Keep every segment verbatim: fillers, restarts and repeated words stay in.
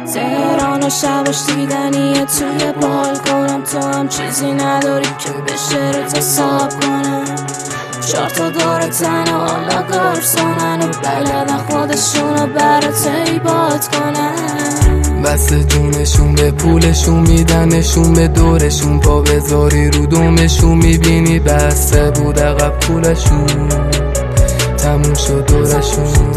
تهران و شبش دیدنیه توی بالکنم، تو هم چیزی نداری که بشه رو تصاب کنم. چهار تا داره تن و حالا گرسونن و بلدن خودشونو برات ایباد کنن. بس جونشون به پولشون میدنشون به دورشون، پا بذاری رو دومشون میبینی بسته بود عقب پولشون، تموم شد دورشون.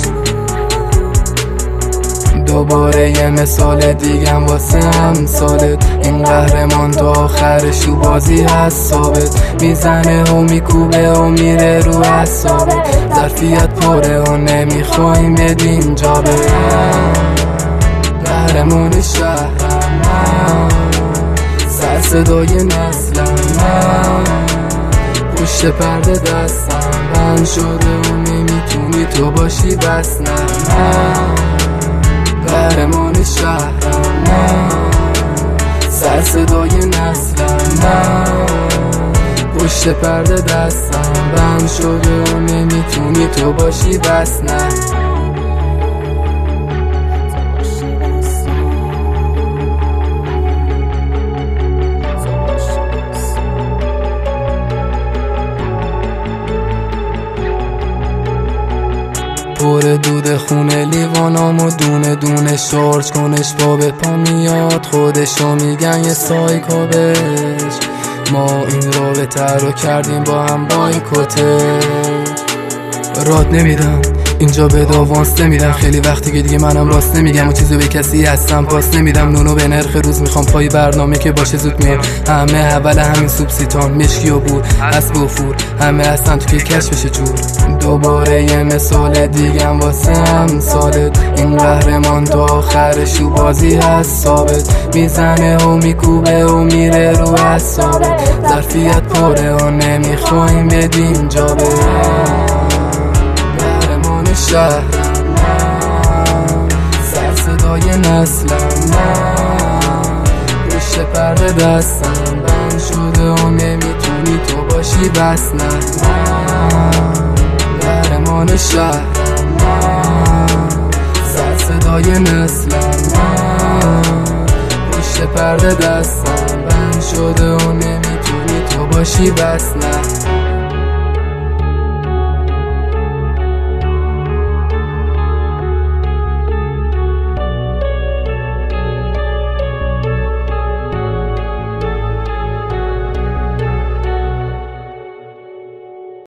دوباره یه مثال دیگم واسه همسالت، این قهرمان تا آخرش و بازی هست ثابت، میزنه و میکوبه و میره رو اعصابت. ظرفیت پره و نمیخوایم بدین جا برم، قهرمان شهرم من، سر صدای نسلم من، پشت پرده دستم بند شده و نمیتونی تو باشی بس نه. من قهرمان شهرم من، سر صدای نسلم من، پشت پرده دستم بند شده و نمیتونی تو باشی بس نه. پر دود خونه لیوانامو دونه دونه شارژ کنش، پا به پا میاد خودشو میگن یه سایکو بش. ما این رابطه رو کردیم با هم بایکوته، راد نمیدم اینجا به داوانس نمیدم، خیلی وقتی که دیگه منم راست نمیگم و چیزو به کسی هستم پاس نمیدم. نونو به نرخ روز میخوام پای برنامه که باشه زود میام، همه اول همین سوبسیتان مشکی و بود اسب و فور، همه هستن تو که کشفش جور. دوباره یه مثال دیگم واسه همسالت، این قهرمان تا آخرش و بازی هست ثابت، میزنه و میکوبه و میره رو اعصابت. ظرفیت پره و نمیخوایم بدین جا برم، شهرم من، سر صدای نسلم من، پشت پرده دستم بند شده و نمیتونی تو باشی بس نه. من قهرمان شهرم من، سر صدای نسلم من، پشت پرده دستم بند شده و نمیتونی تو باشی بس نه.